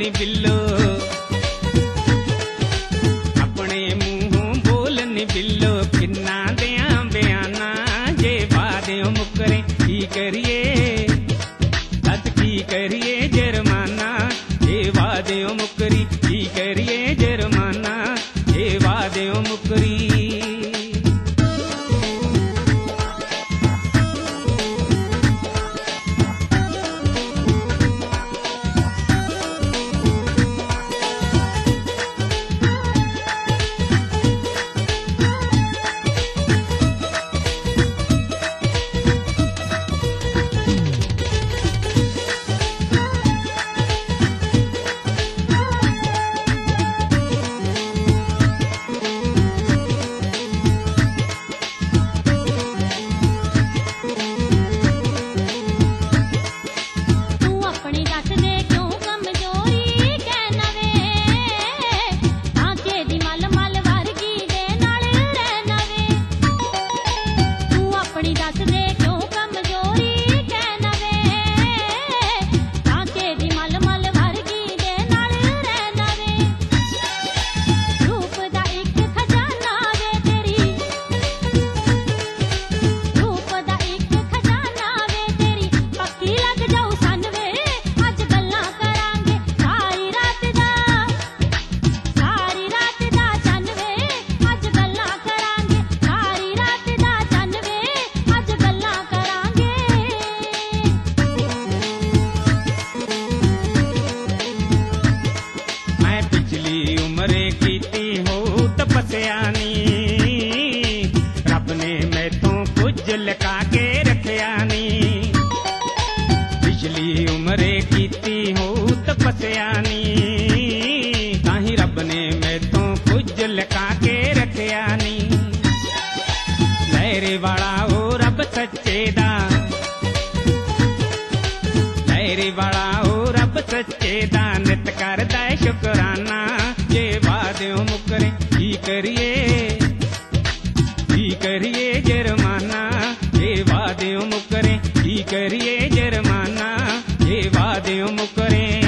नी बिल्लो, अपने मूहों बोल नी बिल्लो। किन्ना दियां बयाना जे वादियों मुकरे की करिए, तद की करिए जुर्माना जे वादियों मुकरी की करिए जुर्माना जे वादियों मुकरी। तपस्या नी रब ने मैथों कुछ लुका के रखिया नी। पिछली उम्रे कीती हो तपस्या नी, ताही रब ने मैथों कुछ लुका के रखिया नी। लहरे वाला हो रब सच्चे दा, लहरे वाला हो रब सच्चे दा। नित करदा शुकराना जे वादियों मुकरे की करिए जुर्माना जे वादियों मुकरे की करिए जुर्माना जे वादियों मुकरे।